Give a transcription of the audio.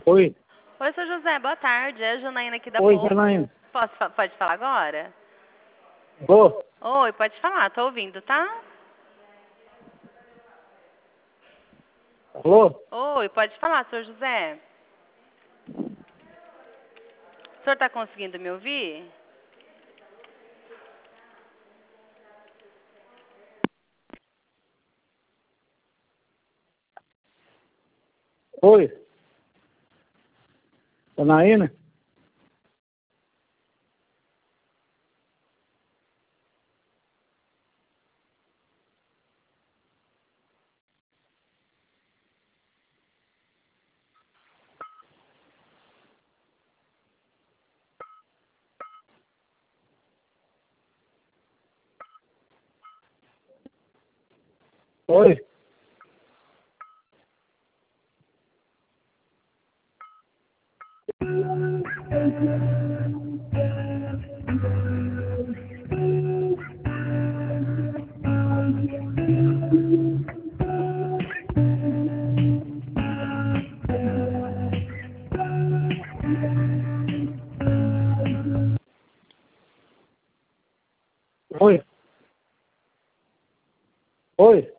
Oi, Oi, seu José, boa tarde. É a Janaína aqui da oi, Bolsa. Janaína. Pode falar agora? Ô, Oi, pode falar, tô ouvindo, tá? alô? Oi, pode falar, seu José. O senhor tá conseguindo me ouvir? Oi, Janaína? Oi, oi, oi.